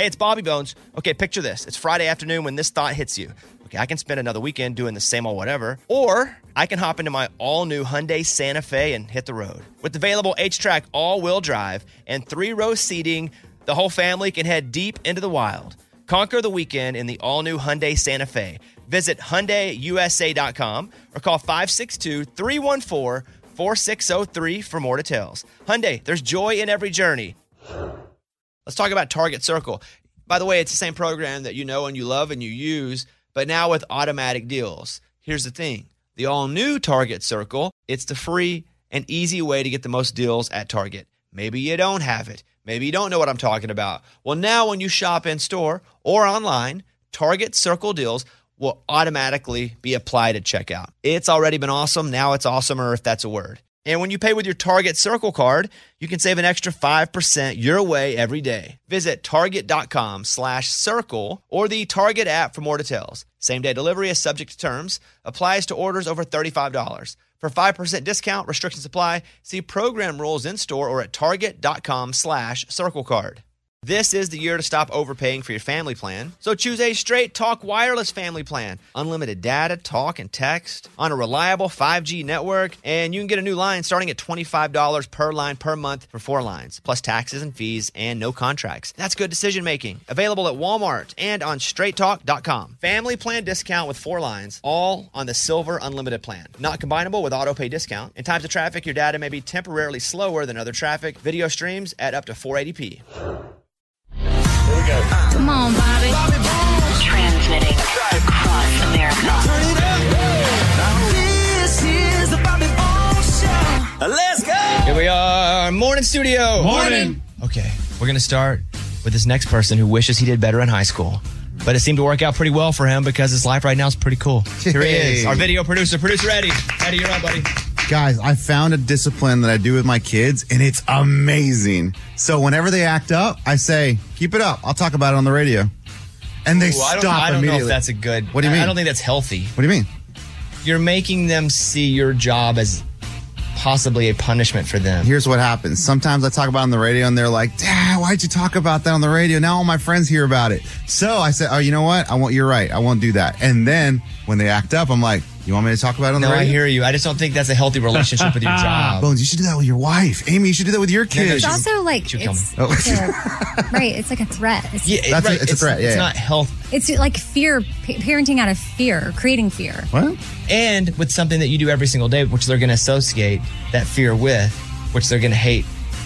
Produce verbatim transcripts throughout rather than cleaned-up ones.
Hey, it's Bobby Bones. Okay, picture this. It's Friday afternoon when this thought hits you. Okay, I can spend another weekend doing the same old whatever, or I can hop into my all-new Hyundai Santa Fe and hit the road. With available H-Track all-wheel drive and three-row seating, the whole family can head deep into the wild. Conquer the weekend in the all-new Hyundai Santa Fe. Visit Hyundai U S A dot com or call five six two, three one four, four six zero three for more details. Hyundai, there's joy in every journey. Let's talk about Target Circle. By the way, it's the same program that you know and you love and you use, but now with automatic deals. Here's the thing. The all-new Target Circle, it's the free and easy way to get the most deals at Target. Maybe you don't have it. Maybe you don't know what I'm talking about. Well, now when you shop in-store or online, Target Circle deals will automatically be applied at checkout. It's already been awesome. Now it's awesomer, if that's a word. And when you pay with your Target Circle card, you can save an extra five percent your way every day. Visit target.com slash circle or the Target app for more details. Same-day delivery is subject to terms. Applies to orders over thirty-five dollars. For five percent discount, restrictions apply. See program rules in-store or at target.com slash circle card. This is the year to stop overpaying for your family plan. So choose a Straight Talk Wireless family plan. Unlimited data, talk, and text on a reliable five G network. And you can get a new line starting at twenty-five dollars per line per month for four lines, plus taxes and fees and no contracts. That's good decision making. Available at Walmart and on straight talk dot com. Family plan discount with four lines, all on the Silver Unlimited plan. Not combinable with auto pay discount. In times of traffic, your data may be temporarily slower than other traffic. Video streams at up to four eighty p. Here we go. Come on, Bobby. Bobby Bones. Transmitting across America. Turn it up. This is the Bobby Bones Show. Let's go. Here we are. Morning, studio. Morning. Okay, we're going to start with this next person who wishes he did better in high school. But it seemed to work out pretty well for him because his life right now is pretty cool. Here he is, our video producer. Producer Eddie. Eddie, you're up, buddy. Guys, I found a discipline that I do with my kids, and it's amazing. So whenever they act up, I say, keep it up. I'll talk about it on the radio. And they Ooh, I stop don't, I don't immediately. know if that's a good... What do you mean? I don't think that's healthy. What do you mean? You're making them see your job as possibly a punishment for them. Here's what happens. Sometimes I talk about it on the radio, and they're like, Dad, why'd you talk about that on the radio? Now all my friends hear about it. So I said, oh, you know what? I won't. You're right. I won't do that. And then when they act up, I'm like, you want me to talk about it on no, the radio? I hear you. I just don't think that's a healthy relationship with your job. Bones, you should do that with your wife. Amy, you should do that with your kids. It's also like, Should it's, come. it's a, right, it's like a threat. It's, Yeah, That's right. a, it's, a threat. Yeah, It's yeah. not health. it's like fear, pa- parenting out of fear, creating fear. What? And with something that you do every single day, which they're going to associate that fear with, which they're going to hate.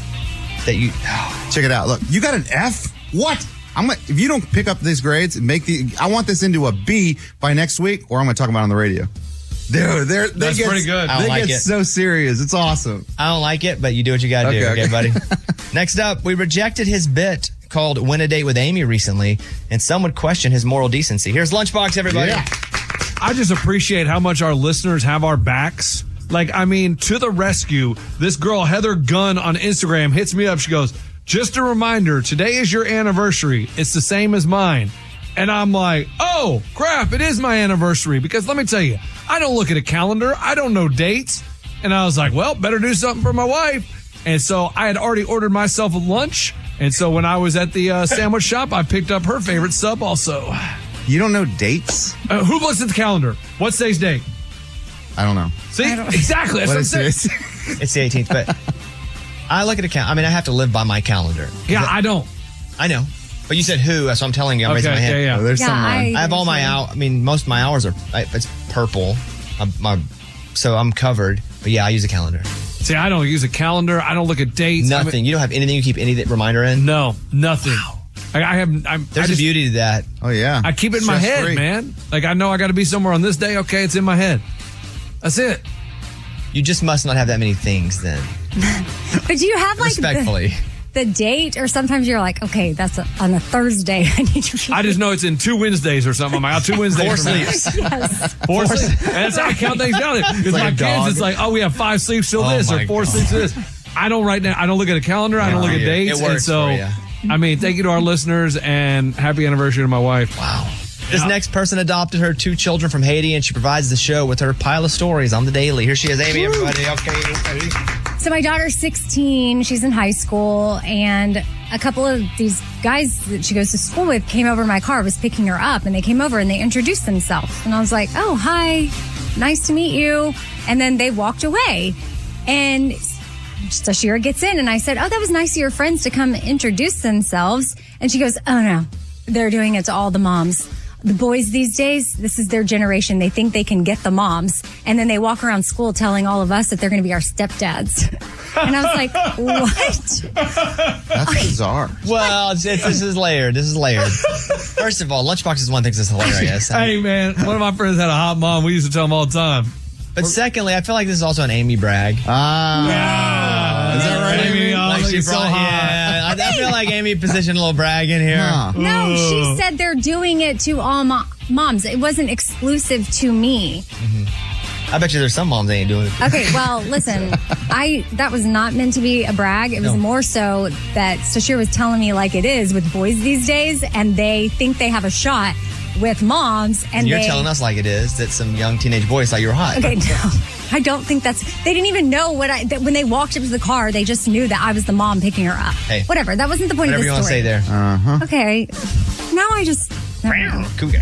That you... Check it out. Look, you got an F? What? I'm gonna, if you don't pick up these grades and make the, I want this into a B by next week, or I'm going to talk about it on the radio. Dude, they're, they That's get, pretty good. I don't They like get it. so serious. It's awesome. I don't like it, but you do what you got to do. Okay, Okay, okay. buddy? Next up, we rejected his bit called Win a Date with Amy recently, and some would question his moral decency. Here's Lunchbox, everybody. Yeah. I just appreciate how much our listeners have our backs. Like, I mean, to the rescue, this girl, Heather Gunn on Instagram, hits me up. She goes, just a reminder, today is your anniversary. It's the same as mine. And I'm like, oh, crap, it is my anniversary. Because let me tell you, I don't look at a calendar. I don't know dates. And I was like, well, better do something for my wife. And so I had already ordered myself a lunch. And so when I was at the uh, sandwich shop, I picked up her favorite sub also. You don't know dates? Uh, who looks at the calendar? What's today's date? I don't know. See? Exactly. That's What what I'm is saying. this? It's the eighteenth, but I look at a calendar. I mean, I have to live by my calendar. Yeah, I don't. I know. But you said who, so I'm telling you. I'm raising my Okay, hand. yeah, Oh, yeah. there's Yeah, someone. I- I have all my hour. I mean, most of my hours are. I, it's purple. I'm, my, so I'm covered. But yeah, I use a calendar. See, I don't use a calendar. I don't look at dates. I Nothing. mean, You don't have anything you keep any reminder in. no, nothing. I, I have. I'm, There's I a just, beauty to that. Oh, yeah. I keep it in my head, Stress-free. man. Like I know I got to be somewhere on this day. Okay, it's in my head. That's it. You just must not have that many things then. But do you have like the, Respectfully. the date, or sometimes you're like, okay, that's a, on a Thursday. I need to. I just know it's in two Wednesdays or something. I'm like, oh, two Wednesdays. Four from now. sleeps. Yes. Four sleeps. And that's how I count things down. It's like my a kids. dog. It's like, oh, we have five sleeps till Oh, this or my four God. sleeps till this. I don't right now. I don't look at a calendar. I don't look at Yeah, dates. it works and so, for ya. I mean, thank you to our listeners and happy anniversary to my wife. Wow. This next person adopted her two children from Haiti, and she provides the show with her pile of stories on the daily. Here she is, Amy, everybody. Okay. So my daughter's sixteen. She's in high school, and a couple of these guys that she goes to school with came over to my car, was picking her up, and they came over and they introduced themselves. And I was like, oh, hi, nice to meet you. And then they walked away. And Sashira gets in, and I said, oh, that was nice of your friends to come introduce themselves. And she goes, oh, no, they're doing it to all the moms. The boys these days, this is their generation. They think they can get the moms. And then they walk around school telling all of us that they're going to be our stepdads. And I was like, what? That's bizarre. Well, it's, it's, this is layered. This is layered. First of all, Lunchbox is one thing that's hilarious. I Hey, mean, man, one of my friends had a hot mom. We used to tell them all the time. but secondly, I feel like this is also an Amy brag. Ah. Yeah. Is that right, Amy? Oh, Like she it's so brought, hot. yeah, I, I feel like Amy positioned a little brag in here. Huh. No, she said they're doing it to all mo- moms. It wasn't exclusive to me. I bet you there's some moms that ain't doing it. Okay, well, listen, I that was not meant to be a brag. It was No. more so that Sashir was telling me like it is with boys these days, and they think they have a shot with moms. And, And you're they, telling us like it is that some young teenage boys thought you were hot. Okay, no, I don't think that's. They didn't even know what I. That when they walked up to the car, they just knew that I was the mom picking her up. Hey. Whatever. That wasn't the point Whatever of you the want to story. say there. Uh-huh. Okay. Now I just. Cougar.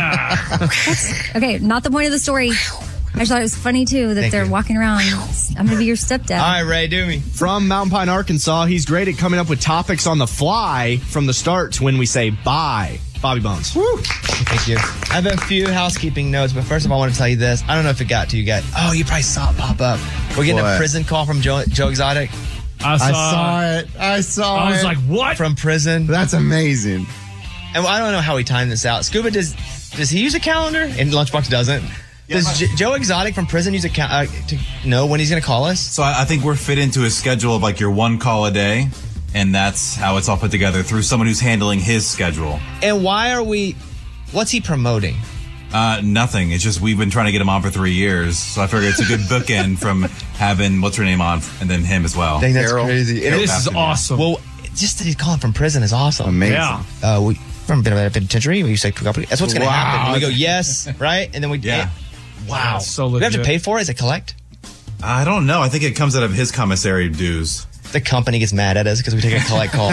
Okay, not the point of the story. I just thought it was funny too that Thank they're you. walking around. I'm gonna be your stepdad. All right, Ray, do me. From Mountain Pine, Arkansas, he's great at coming up with topics on the fly from the start to when we say bye. Bobby Bones. Thank you. I have a few housekeeping notes, but first of all, I want to tell you this. I don't know if it got to you guys. Oh, you probably saw it pop up. We're getting What? a prison call from Joe, Joe Exotic I saw, I saw it. I saw I was it. like, what? from prison. That's amazing. And I don't know how he timed this out. Scuba, does does he use a calendar? And Lunchbox doesn't. Does J- Joe Exotic from prison use a cal- uh, to know when he's going to call us? So I I think we're fit into his schedule of like your one call a day, and that's how it's all put together through someone who's handling his schedule. And why are we? What's he promoting? Uh, nothing. It's just we've been trying to get him on for three years, so I figure it's a good bookend from having what's her name on and then him as well. I think that's Carol. crazy. And it- This is Captain, yeah. awesome. well, just that he's calling from prison is awesome. Amazing. yeah. Uh, we from the penitentiary. We say that's what's going to Wow. happen. We go yes, right, and then we Yeah. Wow. That's so we have to legit. pay for it. Is it collect? I don't know. I think it comes out of his commissary dues. The company gets mad at us because we take a collect call.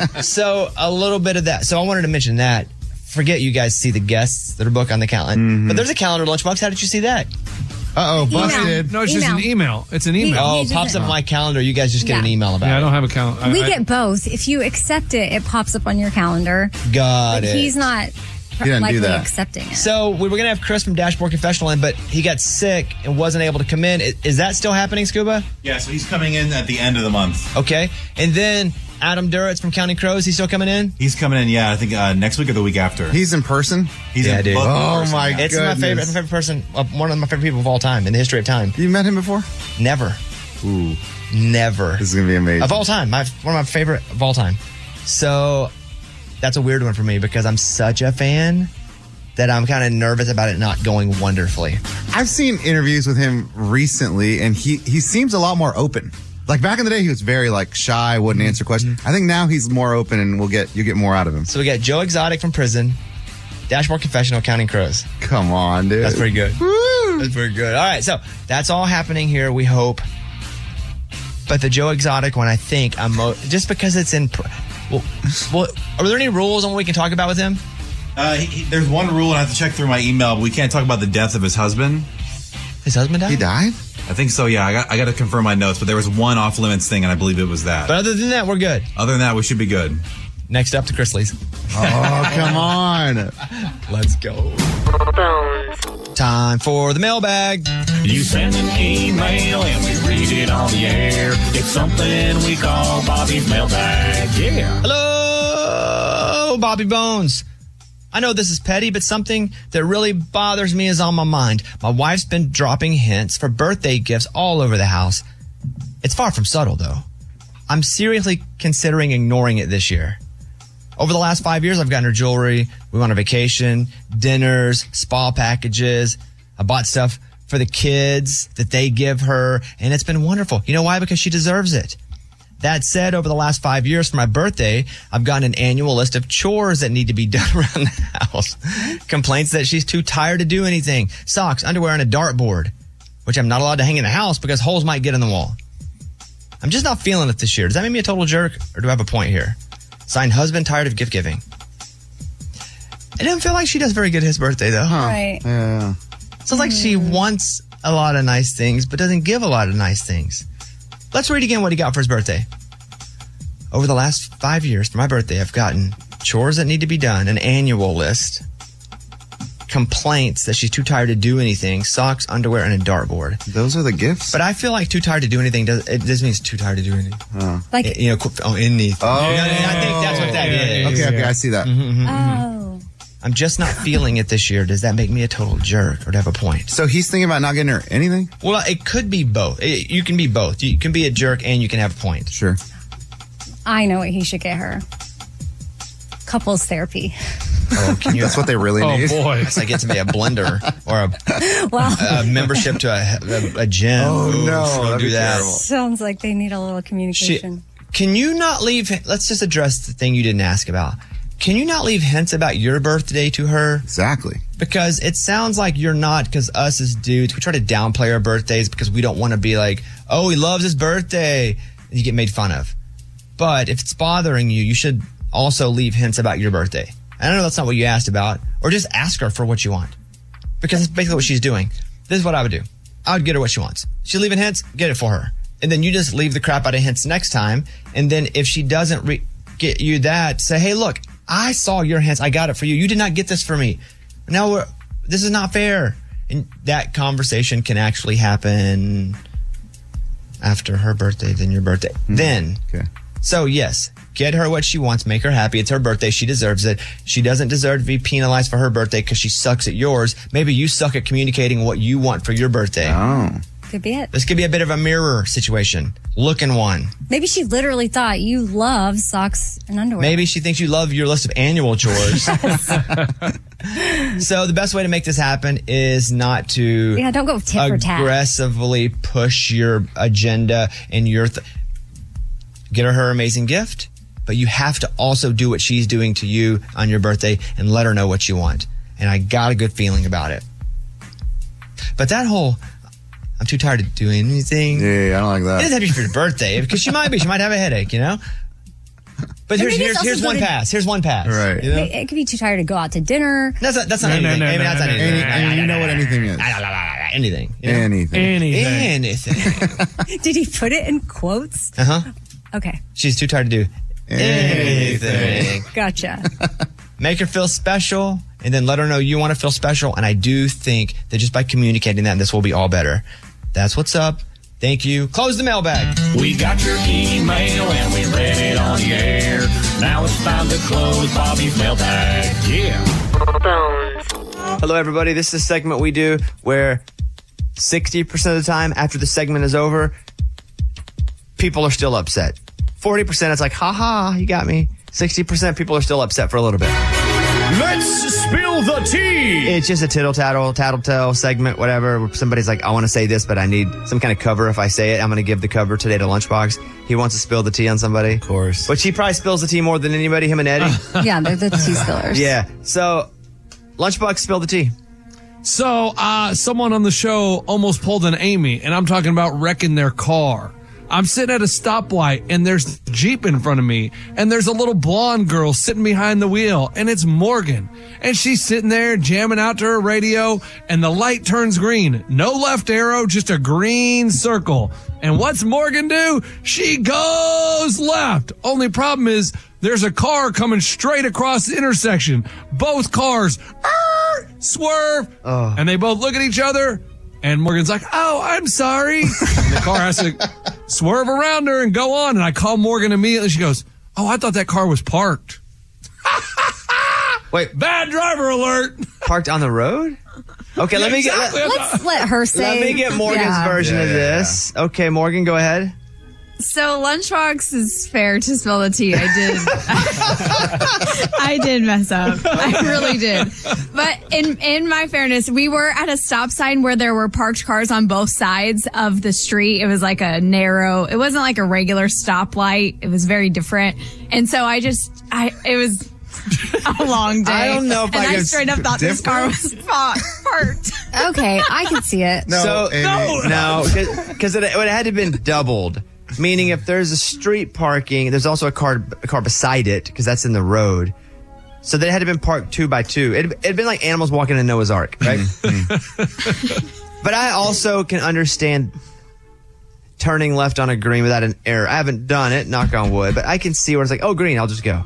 So a little bit of that. So I wanted to mention that. Forget you guys see the guests that are booked on the calendar, Mm-hmm. but there's a calendar, Lunchbox. How did you see that? Uh-oh, Email. busted. No, it's just an Email. email. It's an email. Oh, just- pops up on my calendar. You guys just get Yeah. an email about yeah, I it. don't have a calendar. we get both. If you accept it, it pops up on your calendar. Got But it. he's not didn't do likely that. accepting it. So we were gonna have Chris from Dashboard Confessional in, but he got sick and wasn't able to come in. Is, is that still happening, Scuba? Yeah, so he's coming in at the end of the month. Okay. And then Adam Duritz from Counting Crows. He's still coming in. He's coming in, yeah, I think uh, next week or the week after. He's in person? He's Yeah, in dude. both in Oh, person, my yeah. It's my Goodness. favorite, my favorite person, uh, one of my favorite people of all time in the history of time. You met him before? Never, Ooh, never. this is going to be amazing. Of all time, my one of my favorite of all time. So that's a weird one for me because I'm such a fan that I'm kind of nervous about it not going wonderfully. I've seen interviews with him recently, and he, he seems a lot more open. Like back in the day, he was very like shy, wouldn't answer questions. I think now he's more open, and we'll get you get more out of him. So we got Joe Exotic from prison, Dashboard Confessional, Counting Crows. Come on, dude. That's pretty good. Woo! That's pretty good. All right, so that's all happening here. We hope. But the Joe Exotic one, I think I'm mo- just because it's in. Pr- well, well, are there any rules on what we can talk about with him? Uh, he, he, there's one rule, and I have to check through my email, but we can't talk about the death of his husband. His husband died. He died? I think so, yeah. I got, I got to confirm my notes, but there was one off limits thing, and I believe it was that. But other than that, we're good. Other than that, we should be good. Next up, to Chrisley's. Oh, come on. Let's go. Time for the mailbag. You send an email and we read it on the air. It's something we call Bobby's mailbag. Yeah. Hello, Bobby Bones. I know this is petty, but something that really bothers me is on my mind. My wife's been dropping hints for birthday gifts all over the house. It's far from subtle, though. I'm seriously considering ignoring it this year. Over the last five years, I've gotten her jewelry. We went on a vacation, dinners, spa packages. I bought stuff for the kids that they give her, and it's been wonderful. You know why? Because she deserves it. That said, over the last five years for my birthday, I've gotten an annual list of chores that need to be done around the house. Complaints that she's too tired to do anything. Socks, underwear, and a dartboard, which I'm not allowed to hang in the house because holes might get in the wall. I'm just not feeling it this year. Does that make me a total jerk, or do I have a point here? Signed, husband tired of gift giving. It doesn't feel like she does very good his birthday, though. Huh? Right. Yeah. Sounds like she wants a lot of nice things, but doesn't give a lot of nice things. Let's read again what he got for his birthday. Over the last five years, for my birthday, I've gotten chores that need to be done, an annual list, complaints that she's too tired to do anything, socks, underwear, and a dartboard. Those are the gifts? But I feel like too tired to do anything, does, it doesn't mean it's too tired to do anything. Oh. Like, You know, qu- oh, anything. Oh. Yeah, I think that's what that is. Okay, okay, I see that. oh. I'm just not feeling it this year. Does that make me a total jerk or to have a point? So he's thinking about not getting her anything? Well, it could be both. It, you can be both. You can be a jerk and you can have a point. Sure. I know what he should get her. Couples therapy. Oh, can you? That's what they really Oh, need. boy. It's like getting me a blender or a, Well, a membership to a, a, a gym. Oh, Ooh, no, don't that'd do be that. terrible. sounds like they need a little She, communication. can you not leave? Let's just address the thing you didn't ask about. Can you not leave hints about your birthday to her? Exactly. Because it sounds like you're not, because us as dudes, we try to downplay our birthdays because we don't want to be like, oh, he loves his birthday. And you get made fun of. But if it's bothering you, you should also leave hints about your birthday. I know that's not what you asked about. Or just ask her for what you want. Because it's basically what she's doing. This is what I would do. I would get her what she wants. She's leaving hints, get it for her. And then you just leave the crap out of hints next time. And then if she doesn't re- get you that, say, hey, look, I saw your hints. I got it for you. You did not get this for me. Now, we're, this is not fair. And that conversation can actually happen after her birthday, then your birthday. Mm-hmm. Then. Okay. So, yes, get her what she wants. Make her happy. It's her birthday. She deserves it. She doesn't deserve to be penalized for her birthday because she sucks at yours. Maybe you suck at communicating what you want for your birthday. Oh. Could be it. This could be a bit of a mirror situation. Look in one. Maybe she literally thought you love socks and underwear. Maybe she thinks you love your list of annual chores. So the best way to make this happen is not to Yeah, don't go tit for tat. aggressively push your agenda and your th- get her her amazing gift, but you have to also do what she's doing to you on your birthday and let her know what you want. And I got a good feeling about it. But that whole I'm too tired of doing anything. Yeah, yeah, I don't like It that. doesn't have to be for your birthday because she might be. She might have a headache, you know? But here's maybe here's, it's here's also one good to- pass. Here's one pass. Right. You know? It, it could be too tired to go out to dinner. That's not, that's not No, no, anything. no, I mean, no, that's no, not no, anything. no, Any, and you know what anything is. Anything. You know? Anything. Anything. Anything. Did he put it in quotes? Uh huh. Okay, She's too tired to do anything. Anything. gotcha. Make her feel special and then let her know you want to feel special. And I do think that just by communicating that, this will be all better. That's what's up. Thank you. Close the mailbag. We got your email and we read it on the air. Now it's time to close Bobby's mailbag. Yeah. Hello, everybody. This is a segment we do where sixty percent of the time after the segment is over, people are still upset. forty percent it's like, ha ha, you got me. sixty percent people are still upset for a little bit. Let's spill the tea. It's just a tittle tattle, tattle tale segment, whatever. Where somebody's like, I want to say this, but I need some kind of cover. If I say it, I'm going to give the cover today to Lunchbox. He wants to spill the tea on somebody. Of course. Which he probably spills the tea more than anybody, him and Eddie. Yeah, they're the tea spillers. Yeah. So, Lunchbox, spill the tea. So, uh, someone on the show almost pulled an Amy, and I'm talking about wrecking their car. I'm sitting at a stoplight, and there's a Jeep in front of me, and there's a little blonde girl sitting behind the wheel, and it's Morgan. And she's sitting there jamming out to her radio, and the light turns green. No left arrow, just a green circle. And what's Morgan do? She goes left. Only problem is there's a car coming straight across the intersection. Both cars "Arr!" swerve, and they both look at each other. And Morgan's like, oh, I'm sorry. And the car has to swerve around her and go on. And I call Morgan immediately. She goes, oh, I thought that car was parked. Wait, Bad driver alert. parked on the road? Okay, let me get Exactly. let, Let's let her say. let me get Morgan's Yeah. version Yeah, of yeah, this. Okay, Morgan, go ahead. So Lunchbox is fair to spill the tea. I did. I did mess up. I really did. But in in my fairness, we were at a stop sign where there were parked cars on both sides of the street. It was like a narrow. It wasn't like a regular stoplight. It was very different. And so I just, I it was a long day. I don't know if and I I could- straight up thought this car was pa- parked. Okay, I can see it. No, so Amy. no, because it, it had to have been doubled. Meaning if there's a street parking, there's also a car a car beside it because that's in the road. So they had to been parked two by two. It had been like animals walking in Noah's Ark, right? But I also can understand turning left on a green without an error. I haven't done it, knock on wood, but I can see where it's like, oh, green, I'll just go.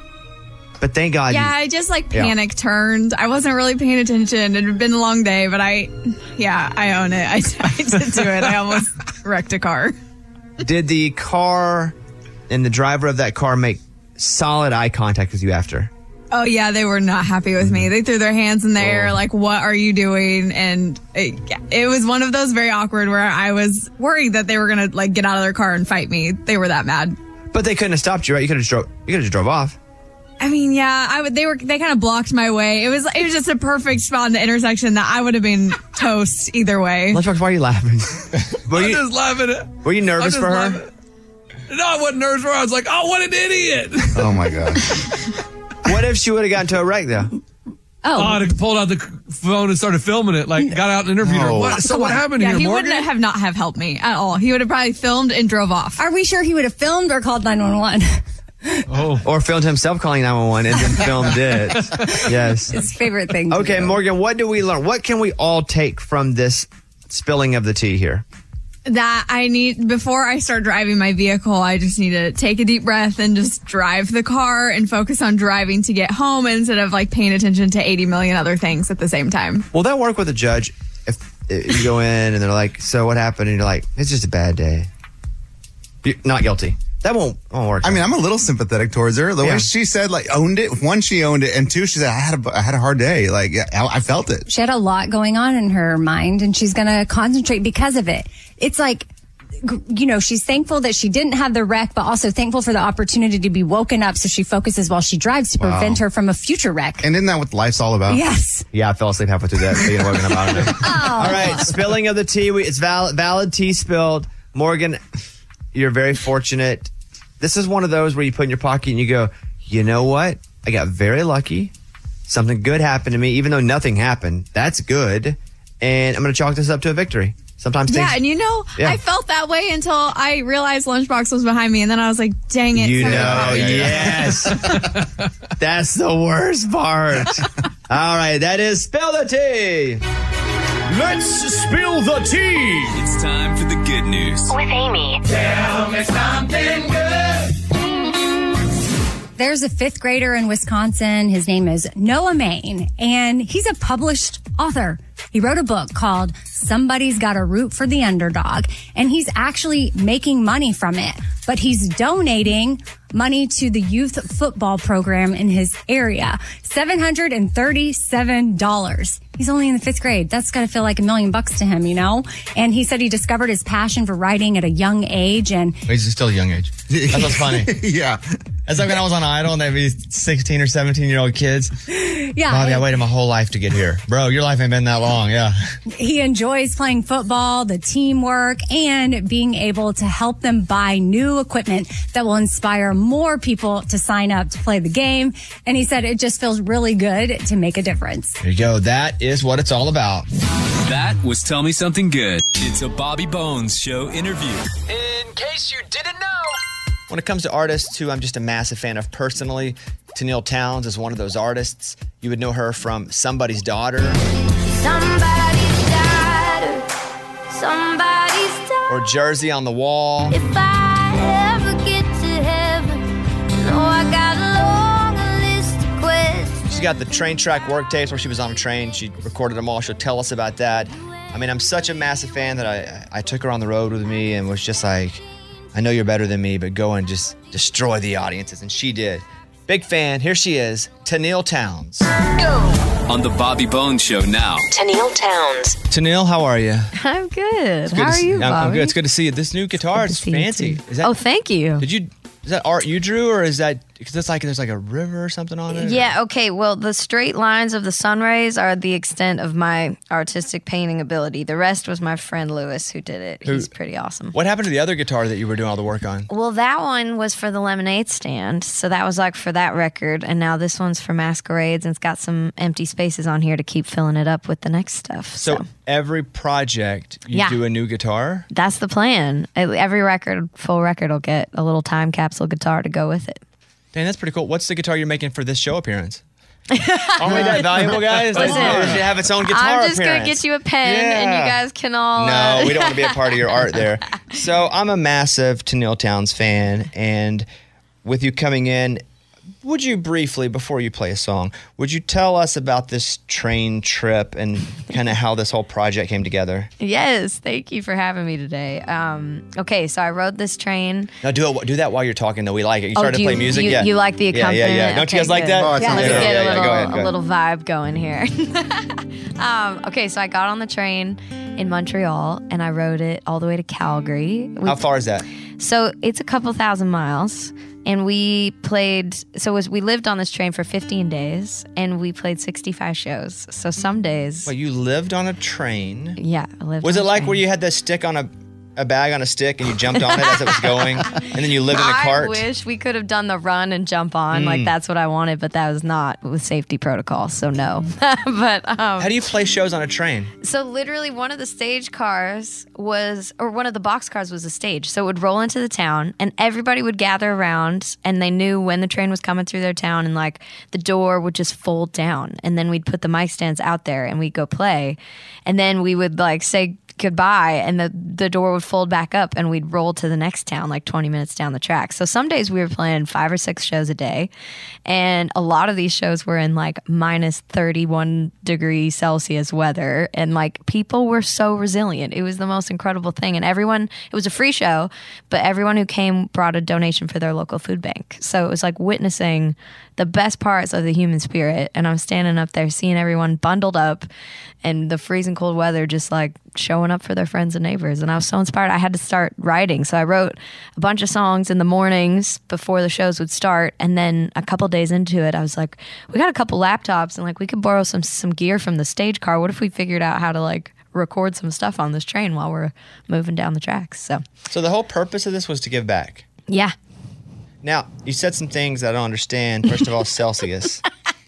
But thank God. Yeah, you, I just like Yeah. panic turned. I wasn't really paying attention. It had been a long day, but I, yeah, I own it. I, I did do it. I almost wrecked a car. Did the car and the driver of that car make solid eye contact with you after? Oh, yeah, they were not happy with me. They threw their hands in the air, like, what are you doing? And it, it was one of those very awkward where I was worried that they were going to, like, get out of their car and fight me. They were that mad. But they couldn't have stopped you, right? You could have drove. You could have just drove off. I mean, yeah, I would. They were. They kind of blocked my way. It was. It was just a perfect spot in the intersection that I would have been toast either way. Lunchbox, why are you laughing? Were I'm you, just laughing at were you nervous I'm for just her? laughing. No, I wasn't nervous for her. I was like, oh, what an idiot. Oh my gosh. What if she would have gotten to a wreck though? Oh, Oh, I'd have pulled out the phone and started filming it. Like, got out and interviewed her. No. What, so what happened yeah, here, he Morgan? wouldn't have not have helped me at all. He would have probably filmed and drove off. are we sure he would have filmed or called nine one one? Oh, Or filmed himself calling nine one one and then filmed it. Yes. His favorite thing. to Okay, do. Morgan, what do we learn? What can we all take from this spilling of the tea here? That I need before I start driving my vehicle. I just need to take a deep breath and just drive the car and focus on driving to get home instead of like paying attention to eighty million other things at the same time. Will that work with a judge if, if you go in and they're like, so what happened? And you're like, it's just a bad day. You're not guilty. That won't, won't work. I mean, I'm a little sympathetic towards her. The Yeah. way she said, like, owned it. One, she owned it, and two, she said, I had a, I had a hard day. Like, yeah, I, I felt it. She had a lot going on in her mind, and she's going to concentrate because of it. It's like, g- you know, she's thankful that she didn't have the wreck, but also thankful for the opportunity to be woken up so she focuses while she drives to Wow. prevent her from a future wreck. And isn't that what life's all about? Yes. Yeah, I fell asleep halfway through that. Being woken up out of it. All right, spilling of the tea. We, it's valid, valid tea spilled. Morgan, you're very fortunate. This is one of those where you put in your pocket and you go, you know what? I got very lucky. Something good happened to me, even though nothing happened. That's good. And I'm going to chalk this up to a victory. Sometimes things... Yeah, and you know, Yeah. I felt that way until I realized Lunchbox was behind me, and then I was like, dang it. You something know, happened. yes. That's the worst part. All right, that is Spill the Tea. Let's spill the tea. It's time for the good news. With Amy. Tell me something good. There's a fifth grader in Wisconsin. His name is Noah Main, and he's a published author. He wrote a book called Somebody's Gotta Root for the Underdog, and he's actually making money from it. But he's donating money to the youth football program in his area. seven hundred thirty-seven dollars. He's only in the fifth grade. That's got to feel like a million bucks to him, you know? And he said he discovered his passion for writing at a young age, and He's still a young age. That's what's funny. Yeah. That's like when I was on Idol and there'd be sixteen or seventeen year old kids. yeah. Bobby, I waited my whole life to get here. Bro, your life ain't been that long. Yeah. He enjoys playing football, the teamwork, and being able to help them buy new equipment that will inspire more people to sign up to play the game. And he said it just feels really good to make a difference. There you go. That is what it's all about. That was Tell Me Something Good. It's a Bobby Bones Show interview. In case you didn't know. When it comes to artists who I'm just a massive fan of personally, Tenille Townes is one of those artists. You would know her from Somebody's Daughter Somebody's daughter, somebody's daughter. or Jersey on the Wall. If I ever get to heaven, know I got a long list of questions. She's got the train track work tapes where she was on a train. She recorded them all. She'll tell us about that. I mean, I'm such a massive fan that I, I took her on the road with me and was just like, I know you're better than me, but go and just destroy the audiences. And she did. Big fan. Here she is, Tenille Townes. On the Bobby Bones Show now. Tenille Townes. Tenille, how are you? I'm good. It's How good to are see- you, I'm, Bobby? I'm good. It's good to see you. This new guitar is see you fancy. too. Is that, Oh, thank you. Did you? Is that art you drew, or is that because it's like there's like a river or something on it. Yeah, okay. Well, the straight lines of the sun rays are the extent of my artistic painting ability. The rest was my friend Lewis who did it. Who- He's pretty awesome. What happened to the other guitar that you were doing all the work on? Well, that one was for the Lemonade Stand, so that was like for that record, and now this one's for Masquerades, and it's got some empty spaces on here to keep filling it up with the next stuff. So, every project you Yeah. do a new guitar. That's the plan. Every record, full record, will get a little time capsule guitar to go with it. Dang, that's pretty cool. What's the guitar you're making for this show appearance? Aren't we that valuable, guys? Listen, it should have its own guitar I'm just appearance. gonna get you a pen, and you Yeah. guys can all. No, uh, we don't want to be a part of your art there. So I'm a massive Tennille Towns fan, and with you coming in, would you briefly, before you play a song, would you tell us about this train trip and kind of how this whole project came together? Yes, thank you for having me today. Um, okay, so I rode this train. Now do it. Do that while you're talking, though. We like it. You Oh, started do to play you- music. you- yeah, you like the Yeah, yeah, accompaniment? yeah. Don't you guys Okay, like good. that? Yeah, let's yeah, get yeah, a yeah, little, Go ahead, go a ahead. little vibe going here. um, okay, so I got on the train in Montreal and I rode it all the way to Calgary. We- How far is that? So it's a couple thousand miles. And we played, so it was, we lived on this train for fifteen days and we played sixty-five shows. So some days. Well, you lived on a train. Yeah, I lived Was on it a like train. where you had the stick on a a bag on a stick and you jumped on it as it was going, and then you lived in a cart? I wish we could have done the run and jump on. Mm. Like that's what I wanted, but that was not with safety protocol. So no. but um, How do you play shows on a train? So literally one of the stage cars was, or one of the box cars was a stage. So it would roll into the town and everybody would gather around and they knew when the train was coming through their town and like the door would just fold down. And then we'd put the mic stands out there and we'd go play. And then we would like say goodbye and the, the door would fold back up and we'd roll to the next town like twenty minutes down the track. So some days we were playing five or six shows a day. And a lot of these shows were in like minus thirty-one degrees Celsius weather. And like people were so resilient. It was the most incredible thing. And everyone, it was a free show, but everyone who came brought a donation for their local food bank. So it was like witnessing the best parts of the human spirit. And I'm standing up there seeing everyone bundled up and the freezing cold weather just like showing up for their friends and neighbors. And I was so inspired. I had to start writing. So I wrote a bunch of songs in the mornings before the shows would start. And then a couple days into it, I was like, we got a couple laptops and like we could borrow some some gear from the stage car. What if we figured out how to like record some stuff on this train while we're moving down the tracks? So So the whole purpose of this was to give back. yeah. Now, you said some things that I don't understand. First of all, Celsius.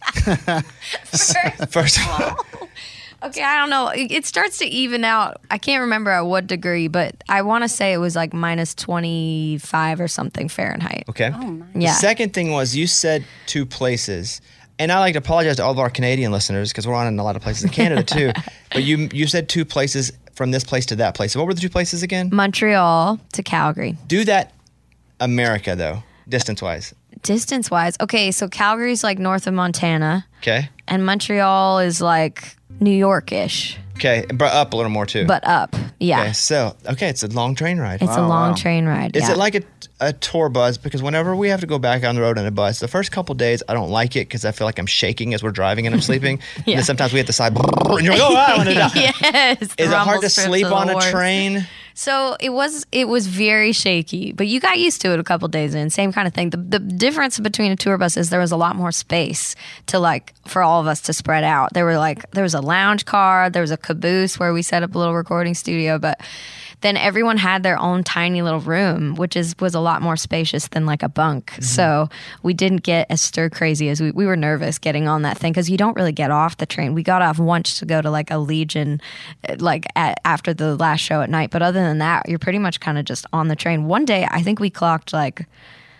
First of all, Okay, I don't know. It it starts to even out. I can't remember at what degree, but I want to say it was like minus twenty-five or something Fahrenheit. okay. Yeah. The second thing was you said two places. And I like to apologize to all of our Canadian listeners because we're on in a lot of places in Canada too. But you you said two places from this place to that place. So what were the two places again? Montreal to Calgary. Do that America though, distance wise. Distance wise, okay, so Calgary's like north of Montana, Okay. and Montreal is like New York ish, Okay. But up a little more too. but up. Yeah. Okay. So okay, it's a long train ride. It's a long train ride. Is yeah. it like a, a tour bus? Because whenever we have to go back on the road in a bus, the first couple days I don't like it because I feel like I'm shaking as we're driving and I'm sleeping. And Yeah. then sometimes we hit the side and you're like, oh, I want to die. Yes. the Is it hard rumble to strips sleep are the on a worst. train? So it was it was very shaky, but you got used to it a couple days in. Same kind of thing. The the difference between a tour bus is there was a lot more space to like for all of us to spread out. There were like there was a lounge car, there was a caboose where we set up a little recording studio, but then everyone had their own tiny little room, which is was a lot more spacious than like a bunk. Mm-hmm. So we didn't get as stir crazy as we we were nervous getting on that thing because you don't really get off the train. We got off once to go to like a Legion, uh, like at, after the last show at night. But other than that, you're pretty much kind of just on the train. One day, I think we clocked like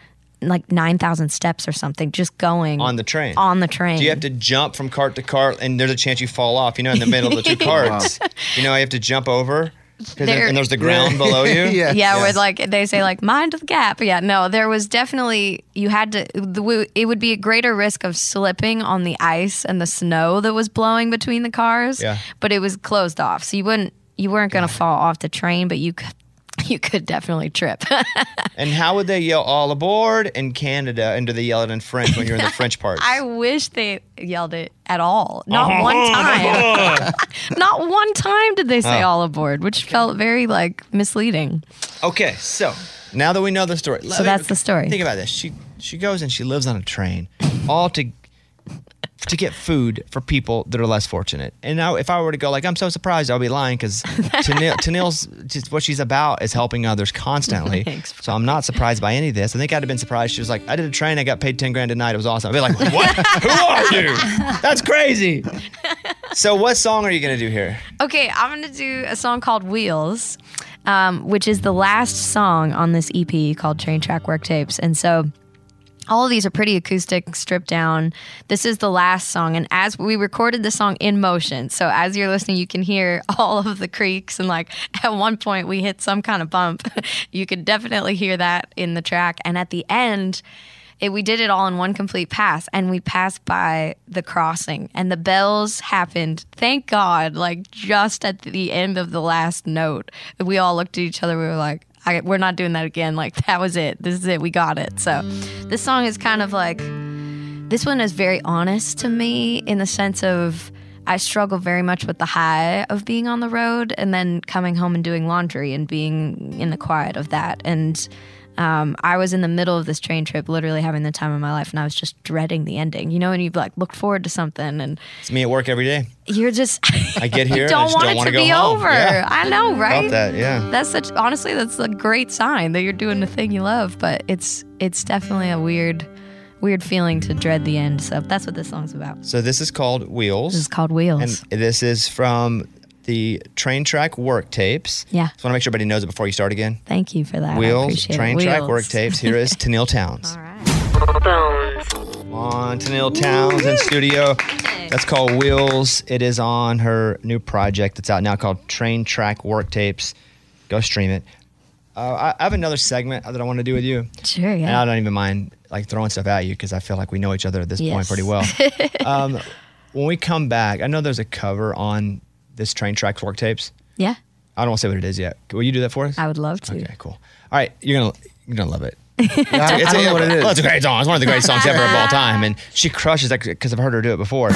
like nine thousand steps or something just going On the train. On the train. Do you have to jump from cart to cart and there's a chance you fall off, you know, in the middle of the two carts? You know, you have to jump over? 'Cause then- There- and there's the ground below you? Yeah, Yes. where like they say like mind the gap. Yeah, no, there was definitely you had to. The, it would be a greater risk of slipping on the ice and the snow that was blowing between the cars. Yeah. but it was closed off, so you wouldn't you weren't going to fall off the train, but you could you could definitely trip. And how would they yell all aboard in Canada? And do they yell it in French when you're in the French parts? I wish they yelled it at all. Not Oh, one oh, time. Not one time did they say Oh. all aboard, which felt very like misleading. Okay, so now that we know the story, So that's the story. Think about this. She she goes and she lives on a train, all to to get food for people that are less fortunate. And now, if I were to go like, I'm so surprised, I'll be lying, because Tennille, Tennille's just what she's about is helping others constantly. Thanks. So I'm not surprised by any of this. I think I'd have been surprised. She was like, I did a train, I got paid ten grand a night. It was awesome. I'd be like, what? Who are you? That's crazy. So what song are you gonna do here? Okay, I'm going to do a song called Wheels, um, which is the last song on this E P called Train Track Work Tapes. And so all of these are pretty acoustic, stripped down. This is the last song. And as we recorded the song in motion, so as you're listening, you can hear all of the creaks. And like at one point we hit some kind of bump. You could definitely hear that in the track. And at the end, It, we did it all in one complete pass, and we passed by the crossing, and the bells happened, thank God, like just at the end of the last note. We all looked at each other, we were like, I, we're not doing that again. Like, that was it. This is it. We got it. So this song is kind of like, this one is very honest to me in the sense of I struggle very much with the high of being on the road and then coming home and doing laundry and being in the quiet of that. And Um, I was in the middle of this train trip, literally having the time of my life, and I was just dreading the ending. You know, and you've like looked forward to something, and It's me at work every day. you're just I get here you and I don't just want don't it want to to go be home. over. Yeah. I know, right? About that, yeah. That's such honestly, that's a great sign that you're doing the thing you love. But it's it's definitely a weird, weird feeling to dread the end. So that's what this song's about. So this is called Wheels. This is called Wheels. And this is from the Train Track Work Tapes. Yeah. Just want to make sure everybody knows it before you start again. Thank you for that. I Wheels, appreciate it. Train Track Wheels. Work Tapes. Here is Tennille Towns. All right. Come on, Tennille Towns in studio. That's called Wheels. It is on her new project that's out now called Train Track Work Tapes. Go stream it. Uh, I, I have another segment that I want to do with you. Sure, yeah. And I don't even mind like throwing stuff at you because I feel like we know each other at this Yes. point pretty well. um, when we come back, I know there's a cover on this Train Track Work Tapes. Yeah, I don't want to say what it is yet. Will you do that for us? I would love to. Okay, cool. All right, you're gonna you're gonna love it. I, I don't know what it is. Well, it's a great song. It's one of the great songs ever of all time, and she crushes that because I've heard her do it before.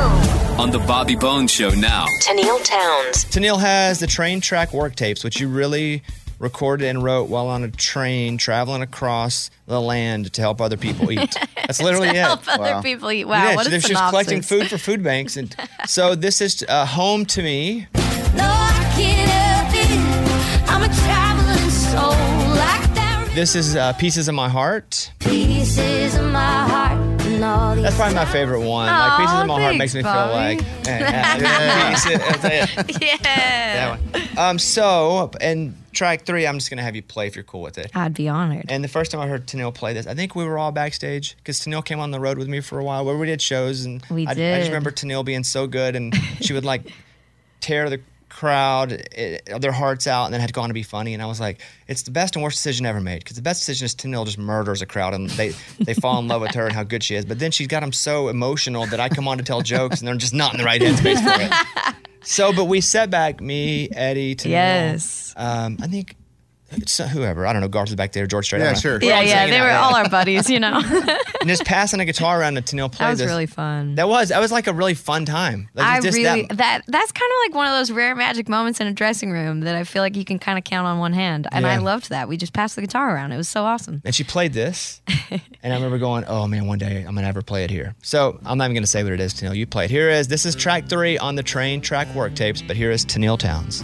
On the Bobby Bones Show now. Tennille Towns. Tennille has the Train Track Work Tapes, which you really recorded and wrote while on a train traveling across the land to help other people eat. That's literally to it. help other Wow. people eat. You Wow, did. what she, a she was collecting synopsis. food for food banks, and so this is uh, Home to Me. No, I can't help it. I'm a traveling soul like that. This is uh, Pieces of My Heart. Pieces of my heart and all these That's probably my favorite one. like Pieces Aw, of My Heart thanks, makes me Bobby. feel like. eh, eh, pieces- I'll tell you. Yeah. That one. Um, so, and track three, I'm just going to have you play if you're cool with it. I'd be honored. And the first time I heard Tennille play this, I think we were all backstage because Tennille came on the road with me for a while where we did shows. And We I, I did. just remember Tennille being so good and she would like tear the crowd, it, their hearts out, and then had to go on to be funny. And I was like, it's the best and worst decision ever made because the best decision is Tennille just murders a crowd and they, they fall in love with her and how good she is. But then she's got them so emotional that I come on to tell jokes and they're just not in the right headspace for it. So, but we sat back, me, Eddie, Tennille. Yes. Um, I think it's, uh, whoever, I don't know, Garth was back there, George Strait. I Yeah, don't know. sure. We're Yeah, all just yeah, hanging they out, were yeah. all our buddies, you know. And just passing a guitar around to Tennille play That was this. really fun. That was that was like a really fun time. Like, I just really that, that, that's kind of like one of those rare magic moments in a dressing room that I feel like you can kind of count on one hand. And I Yeah. loved that. We just passed the guitar around. It was so awesome. and she played this, and I remember going, "Oh man, one day I'm gonna ever play it here." So I'm not even gonna say what it is, Tennille. You play it. Here is this is track three on the Train Track Work Tapes, but here is Tennille Towns.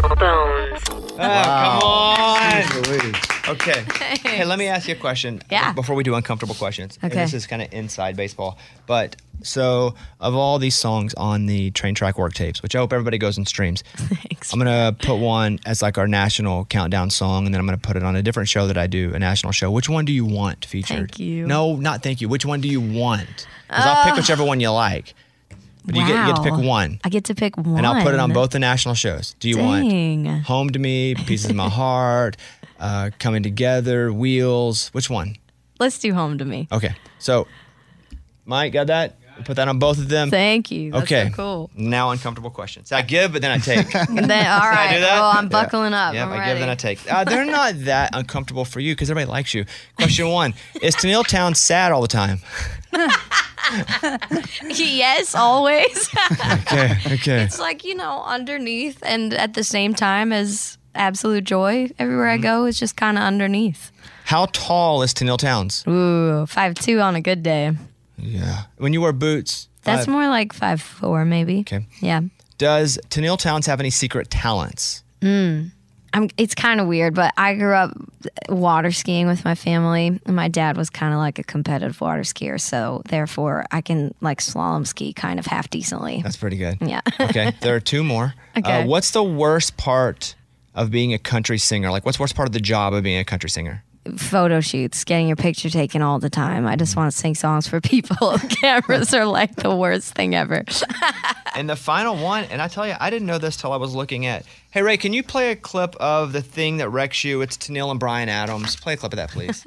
Oh, come on. Okay. Hey, let me ask you a question. Yeah. Before we do uncomfortable questions. And Okay. this is kind of inside baseball, but so of all these songs on the Train Track Work Tapes, which I hope everybody goes and streams, Thanks. I'm gonna put one as like our national countdown song, and then I'm gonna put it on a different show that I do, a national show. Which one do you want featured? Thank you. No, not thank you. Which one do you want? Because I'll pick whichever one you like. But you, get, you get to pick Wow. one. I get to pick one. And I'll put it on both the national shows. Do you Dang. want Home to Me, Pieces of My Heart, uh, Coming Together, Wheels? Which one? Let's do Home to Me. Okay. So, Mike, got that? Put that on both of them. Thank you. That's okay. so cool. Now uncomfortable questions. I give, but then I take. And then, all right. do that? Oh, I'm buckling up. Yep, I'm I ready. give, then I take. Uh, they're not that uncomfortable for you because everybody likes you. Question one: is Tennille Towns sad all the time? Yes, always. Okay. Okay. It's like, you know, underneath and at the same time as absolute joy everywhere Mm-hmm. I go, it's just kind of underneath. How tall is Tennille Towns? Ooh, five two on a good day. Yeah. When you wear boots. That's five- more like five four, maybe. Okay. Yeah. Does Tennille Towns have any secret talents? Mm. I'm, it's kind of weird, but I grew up water skiing with my family. And my dad was kind of like a competitive water skier, so therefore I can like slalom ski kind of half decently. That's pretty good. Yeah. Okay, there are two more. Okay. Uh, what's the worst part of being a country singer? Like, what's the worst part of the job of being a country singer? Photo shoots, getting your picture taken all the time. I just want to sing songs for people. Cameras are like the worst thing ever. And the final one, and I tell you, I didn't know this till I was looking at. Hey, Ray, can you play a clip of the thing that wrecks you? It's Tennille and Brian Adams. Play a clip of that, please.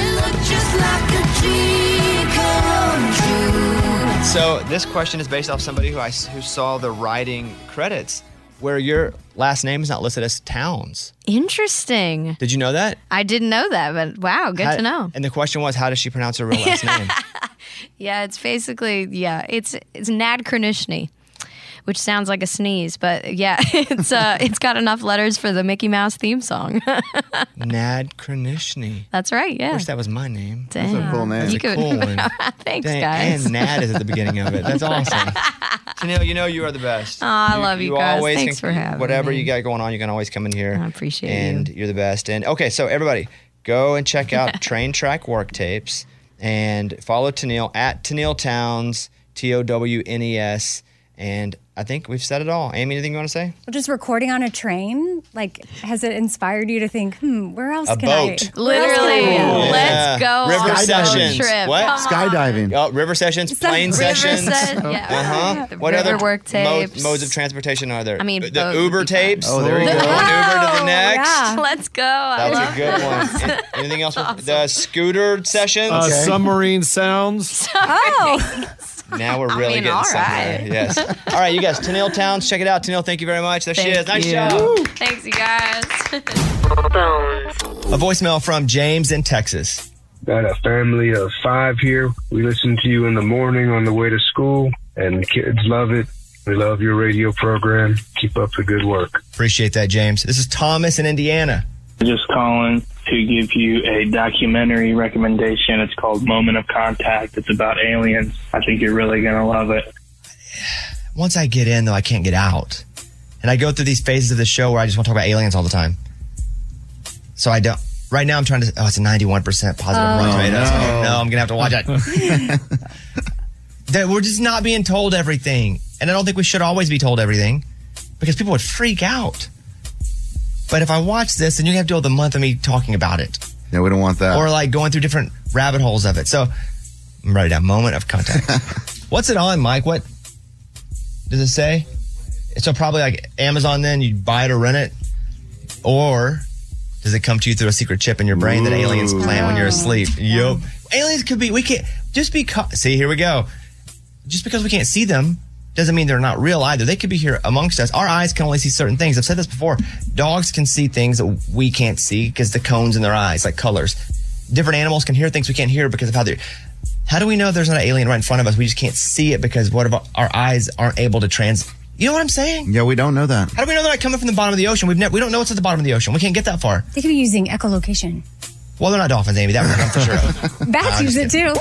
So this question is based off somebody who I who saw the writing credits, where your last name is not listed as Towns. Interesting. Did you know that? I didn't know that, but wow, good How- to know. And the question was, how does she pronounce her real last name? Yeah, it's basically, yeah, it's it's Nad Kernishny, which sounds like a sneeze, but yeah, it's uh, it's got enough letters for the Mickey Mouse theme song. Nad Kernishny. That's right, yeah. Wish that was my name. Dang. That's a cool name. That's You a could- cool one. Thanks, Dang, guys. And Nad is at the beginning of it. That's awesome. Tennille, you know you are the best. Oh, I love you guys. always Thanks can- for having Whatever me. you got going on, you can always come in here. I appreciate and you. you're the best. And okay, so everybody, go and check out Train Track Work Tapes and follow Tennille at Tennille Towns, T O W N E S. And I think we've said it all. Amy, anything you want to say? Just recording on a train, like, has it inspired you to think, hmm, where else A can boat. I? where else can Literally. I go? Let's go River on a sessions. trip. What? Come on. Oh, river sessions, plane River sessions. se- yeah. Uh-huh. The What river other work mo- tapes. modes of transportation are there? I mean, the boat would Uber be fun. tapes. Oh, there you go. One Uber to the next. Yeah. Let's go. I That's love a good it. one. An- Anything else? With the scooter sessions. Uh, Submarine sounds. Oh. Now we're I really mean, getting all somewhere. right. Yes. All right, you guys. Tennille Towns, check it out. Tennille, thank you very much. There she Thank is. Nice you. job. Thanks, you guys. A voicemail from James in Texas. Got a family of five here. We listen to you in the morning on the way to school, and the kids love it. We love your radio program. Keep up the good work. Appreciate that, James. This is Thomas in Indiana. Just calling to give you a documentary recommendation. It's called Moment of Contact. It's about aliens. I think you're really going to love it. Once I get in, though, I can't get out. And I go through these phases of the show where I just want to talk about aliens all the time. So I don't. Right now, I'm trying to. Oh, it's a ninety-one percent positive Oh, Rotten Tomatoes. no. Oh, no, I'm going to have to watch it. That we're just not being told everything. And I don't think we should always be told everything because people would freak out. But if I watch this, then you have to deal with a month of me talking about it. No, we don't want that. Or like going through different rabbit holes of it. So I'm writing down Moment of Contact. What's it on, Mike? What does it say? So probably like Amazon then, you buy it or rent it? Or does it come to you through a secret chip in your brain that aliens plant when you're asleep? Yup. Aliens could be, we can't, just because, see, here we go. Just because we can't see them doesn't mean they're not real either. They could be here amongst us. Our eyes can only see certain things. I've said this before. Dogs can see things that we can't see because the cones in their eyes, like colors. Different animals can hear things we can't hear because of how they're. How do we know there's not an alien right in front of us? We just can't see it because what if our eyes aren't able to trans. You know what I'm saying? Yeah, we don't know that. How do we know they're not coming from the bottom of the ocean? We've never, we don't know what's at the bottom of the ocean. We can't get that far. They could be using echolocation. Well, they're not dolphins, Amy. That we're for sure. Bats I'm use it just too.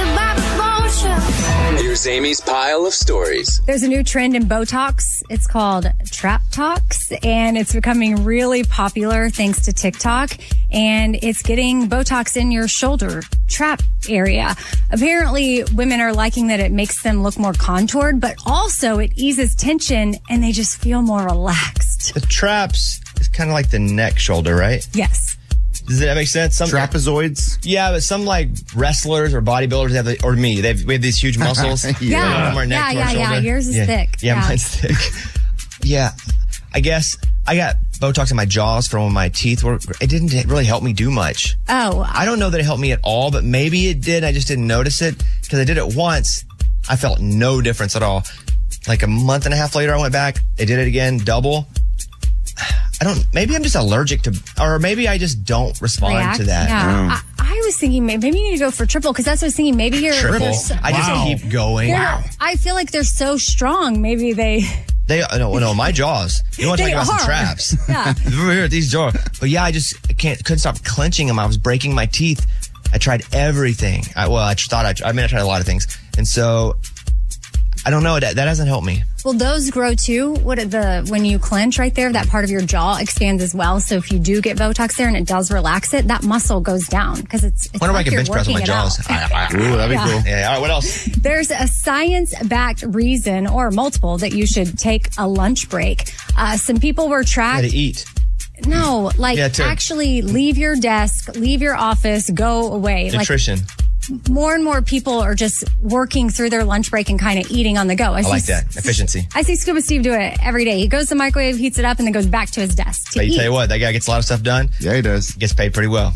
Here's Amy's pile of stories. There's a new trend in Botox. It's called Trap Tox, and it's becoming really popular thanks to TikTok. And it's getting Botox in your shoulder trap area. Apparently, women are liking that it makes them look more contoured, but also it eases tension and they just feel more relaxed. The traps is kind of like the neck shoulder, right? Yes. Does that make sense? Some trapezoids. Yeah, but some like wrestlers or bodybuilders have, the, or me, they've we have these huge muscles. Yeah. From our neck Yeah, to our yeah, yeah. shoulder. Yours is yeah. thick. Yeah, Yeah. mine's thick. Yeah, I guess I got Botox in my jaws from when my teeth were. It didn't really help me do much. Oh. I don't know that it helped me at all, but maybe it did. I just didn't notice it because I did it once. I felt no difference at all. Like a month and a half later, I went back. They did it again, double. I don't, maybe I'm just allergic to, or maybe I just don't respond React? to that. Yeah. I, I was thinking may- maybe you need to go for triple because that's what I was thinking. Maybe you're. Triple. they're so- I just Wow. keep going. They're- I feel like they're so strong. Maybe they. They, no, no, my jaws. You want to They talk about some are. traps. Yeah. Over here, these jaws. But yeah, I just, I can't couldn't stop clenching them. I was breaking my teeth. I tried everything. I, well, I thought I, I mean, I tried a lot of things. And so I don't know. That, that hasn't helped me. Well, those grow too. What the when you clench right there, that part of your jaw expands as well. So if you do get Botox there and it does relax it, that muscle goes down because it's. it's I wonder like if I you're can bench press with my working it jaws. out. Ooh, that'd be Yeah. cool. Yeah. All right. What else? There's a science-backed reason, or multiple, that you should take a lunch break. Uh, some people were I tracked. had to eat. No, like Yeah, to- actually leave your desk, leave your office, go away. Nutrition. Like more and more people are just working through their lunch break and kind of eating on the go. I see like that. Efficiency. I see Scuba Steve do it every day. He goes to the microwave, heats it up, and then goes back to his desk to But you eat. tell you what, that guy gets a lot of stuff done. Yeah, he does. Gets paid pretty well.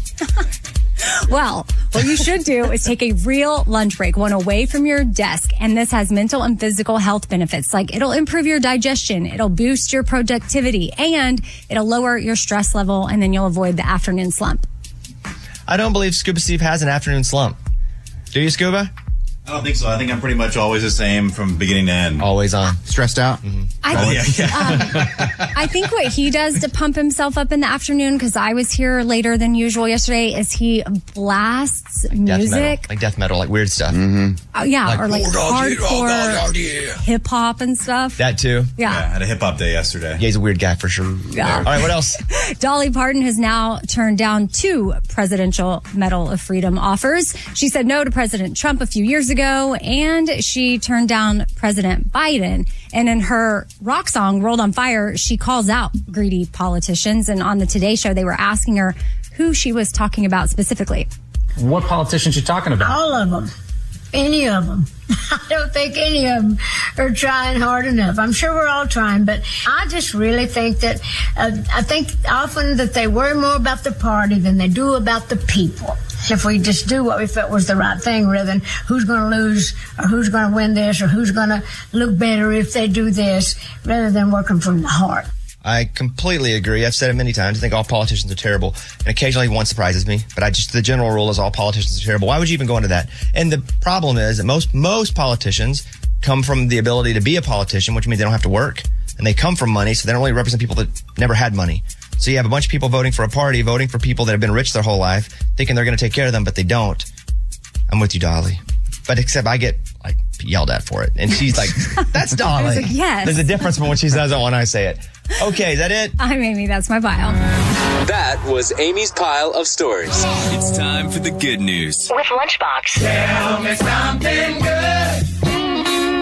Well, what you should do is take a real lunch break, one away from your desk. And this has mental and physical health benefits. Like it'll improve your digestion, it'll boost your productivity, and it'll lower your stress level, and then you'll avoid the afternoon slump. I don't believe Scuba Steve has an afternoon slump. Do you, Scuba? I don't think so. I think I'm pretty much always the same from beginning to end. Always on. Stressed out? Mm-hmm. I, Oh, yeah, yeah. um, I think what he does to pump himself up in the afternoon, because I was here later than usual yesterday, is he blasts Death metal. music. Like death metal, like weird stuff. Oh, yeah, Like, or like oh, dog, yeah, oh, dog, dog, hardcore yeah. hip hop and stuff. That too. Yeah. I had a hip hop day yesterday. Yeah, he's a weird guy for sure. Yeah. All right, what else? Dolly Parton has now turned down two Presidential Medal of Freedom offers. She said no to President Trump a few years ago, and she turned down President Biden. And in her rock song, World on Fire, she calls out greedy politicians. And on the Today Show, they were asking her who she was talking about specifically. What politicians you talking about? All of them. Any of them. I don't think any of them are trying hard enough. I'm sure we're all trying, but I just really think that, uh, I think often that they worry more about the party than they do about the people. If we just do what we felt was the right thing rather than who's going to lose or who's going to win this or who's going to look better if they do this, rather than working from the heart. I completely agree. I've said it many times. I think all politicians are terrible. And occasionally one surprises me. But I just, the general rule is all politicians are terrible. Why would you even go into that? And the problem is that most, most politicians come from the ability to be a politician, which means they don't have to work. And they come from money, so they don't really represent people that never had money. So you have a bunch of people voting for a party, voting for people that have been rich their whole life, thinking they're going to take care of them, but they don't. I'm with you, Dolly. But except I get like yelled at for it. And she's like, that's Dolly. I was like, yes. There's a difference between when she says it and when I say it. Okay, is that it? I'm Amy. That's my bio. That was Amy's pile of stories. It's time for the good news. With Lunchbox. Tell me something good.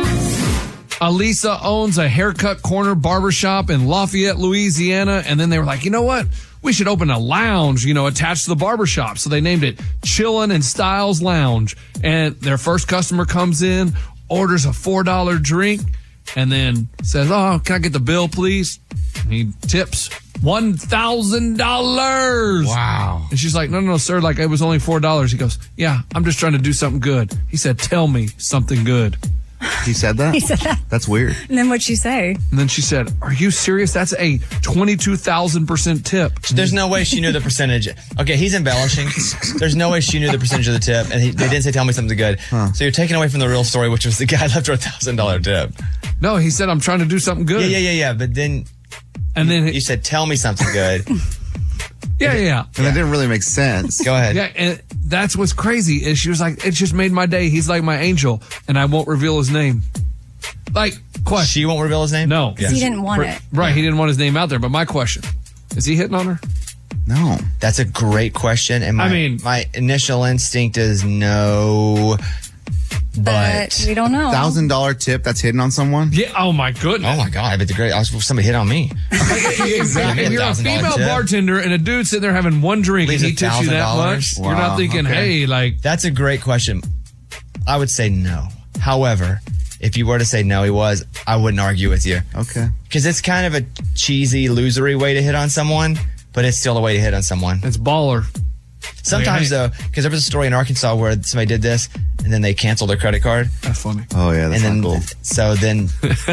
Alisa owns a haircut corner barbershop in Lafayette, Louisiana. And then they were like, you know what? We should open a lounge, you know, attached to the barbershop. So they named it Chillin' and Styles Lounge. And their first customer comes in, orders a four dollar drink, and then says, oh, can I get the bill, please? And he tips one thousand dollars. Wow. And she's like, no, no, no, sir. Like, it was only four dollars. He goes, yeah, I'm just trying to do something good. He said, tell me something good. He said that? He said that. That's weird. And then what'd she say? And then she said, are you serious? That's a twenty-two thousand percent tip. There's no way she knew the percentage. Okay, he's embellishing. There's no way she knew the percentage of the tip, and he, they didn't say tell me something good. So you're taking away from the real story, which was the guy left her a thousand dollar tip. No, he said, I'm trying to do something good. Yeah, yeah, yeah, yeah. But then, and then you said tell me something good. Yeah, yeah, yeah. And that didn't really make sense. Go ahead. Yeah, and that's what's crazy is she was like, it just made my day. He's like my angel, and I won't reveal his name. Like, question. She won't reveal his name? No. Because he didn't want it. Right, he didn't want his name out there. But my question, is he hitting on her? No. That's a great question. And my, I mean- my initial instinct is no. But, But we don't know. Thousand dollar tip that's hidden on someone? Yeah. Oh my goodness. Oh my God. But the great, I was somebody hit on me. Exactly. If you're a $one thousand dollar female tip. bartender and a dude sitting there having one drink Leaves and he a tips you that thousand much, dollars. you're not Wow, thinking, okay. hey, like, That's a great question. I would say no. However, if you were to say no, he was, I wouldn't argue with you. Okay. Because it's kind of a cheesy, losery way to hit on someone, but it's still a way to hit on someone. it's baller. Sometimes, Okay. though, because there was a story in Arkansas where somebody did this, and then they canceled their credit card. That's funny. Oh, yeah, that's and not then, cool. so then,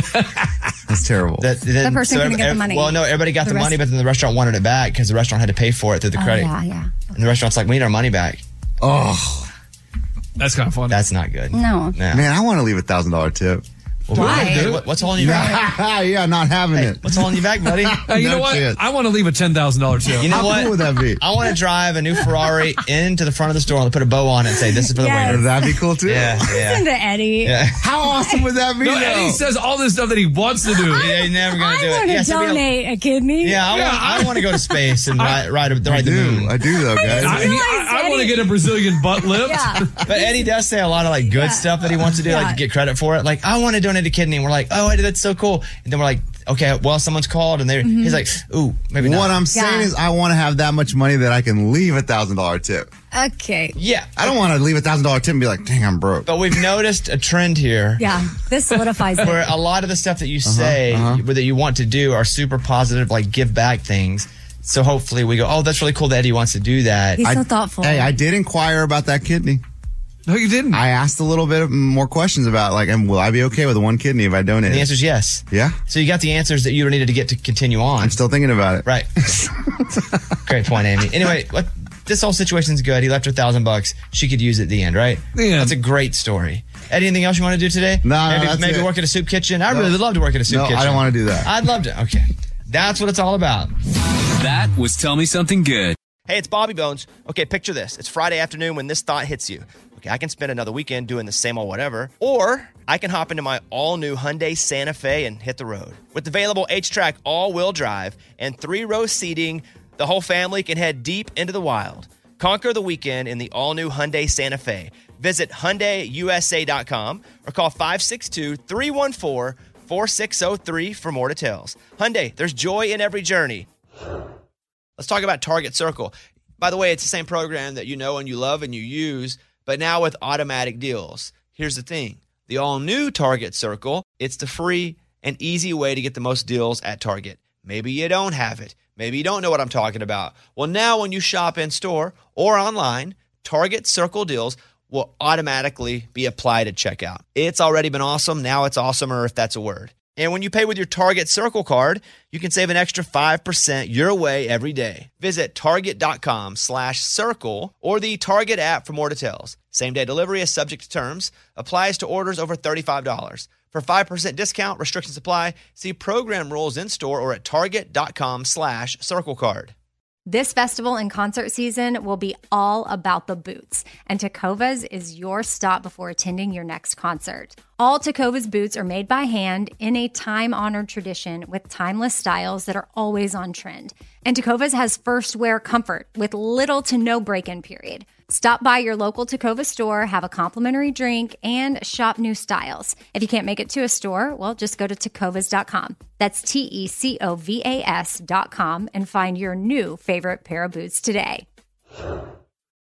That's terrible. that, then The person so couldn't get the money. Well, no, everybody got The the, rest- money, but then the restaurant wanted it back because the restaurant had to pay for it through the Oh, credit. yeah, yeah. And the restaurant's like, we need our money back. Oh, That's kind of funny. That's not good. No. No. man, I want to leave a thousand dollar tip. Why? Hey, what- what's holding you back? yeah, not having it. What's holding you back, buddy? Hey, you No know what? chance. I want to leave a ten thousand dollars tip. You know How what? cool would that be? I want to drive a new Ferrari into the front of the store and put a bow on it and say, "This is for the Yes. winner." That'd be cool too. Yeah, Listen yeah. to Eddie. yeah. How awesome would that be? No, though? Eddie says all this stuff that he wants to do. Yeah, you're never gonna I do want it. to Yeah, so be a- donate a kidney. yeah, I Yeah, want. I, I- want to go to space and ride, ride, ride I the do. moon. I do though, guys. I, he- I, I want to get a Brazilian butt lift. Yeah. But Eddie does say a lot of like good Yeah. stuff that he wants to do, like Yeah. to get credit for it. Like, I want to donate a kidney. And we're like, oh, Eddie, that's so cool. And then we're like, okay, well, someone's called, and they're Mm-hmm. he's like, ooh, maybe not. What I'm saying Yeah. is, I want to have that much money that I can leave a thousand dollar tip. Okay. yeah, I don't want to leave a thousand dollar tip and be like, dang, I'm broke. but we've noticed a trend here. Yeah. This solidifies it. Where a lot of the stuff that you say uh-huh. that you want to do are super positive, like give back things. So hopefully we go, oh, that's really cool that Eddie wants to do that. He's so I- thoughtful. Hey, I did inquire about that kidney. No, you didn't. I asked a little bit more questions about like, and will I be okay with one kidney if I donate? And the it? answer is yes. Yeah, So you got the answers that you needed to get to continue on. I'm still thinking about it. Right. Great point, Amy. Anyway, what, this whole situation's good. He left her a thousand bucks. She could use it at the end, right? Yeah. That's a great story. Eddie, anything else you want to do today? No, no, maybe that's maybe it. work at a soup kitchen. I No. really would love to work at a soup No, I kitchen. don't wanna do that. I'd love to. Okay. That's what it's all about. That was Tell Me Something Good. Hey, it's Bobby Bones. Okay, picture this. It's Friday afternoon when this thought hits you. Okay, I can spend another weekend doing the same old whatever, or I can hop into my all-new Hyundai Santa Fe and hit the road. With available H-Track all-wheel drive and three-row seating, the whole family can head deep into the wild. Conquer the weekend in the all-new Hyundai Santa Fe. Visit Hyundai U S A dot com or call five six two, three one four, four six zero three for more details. Hyundai, there's joy in every journey. Let's talk about Target Circle. By the way, it's the same program that you know and you love and you use, but now with automatic deals. Here's the thing. The all-new Target Circle, it's the free and easy way to get the most deals at Target. Maybe you don't have it. Maybe you don't know what I'm talking about. Well, now when you shop in-store or online, Target Circle deals will automatically be applied at checkout. It's already been awesome. Now it's awesomer, if that's a word. And when you pay with your Target Circle card, you can save an extra five percent your way every day. Visit target.com slash circle or the Target app for more details. Same day delivery is subject to terms. Applies to orders over thirty-five dollars. For five percent discount, restrictions apply. See program rules in store or at target.com slash circle card. This festival and concert season will be all about the boots, and Tecovas is your stop before attending your next concert. All Tecovas boots are made by hand in a time-honored tradition with timeless styles that are always on trend. And Tecovas has first wear comfort with little to no break-in period. Stop by your local Tecovas store, have a complimentary drink, and shop new styles. If you can't make it to a store, well, just go to tecovas dot com. That's T E C O V A S dot com and find your new favorite pair of boots today.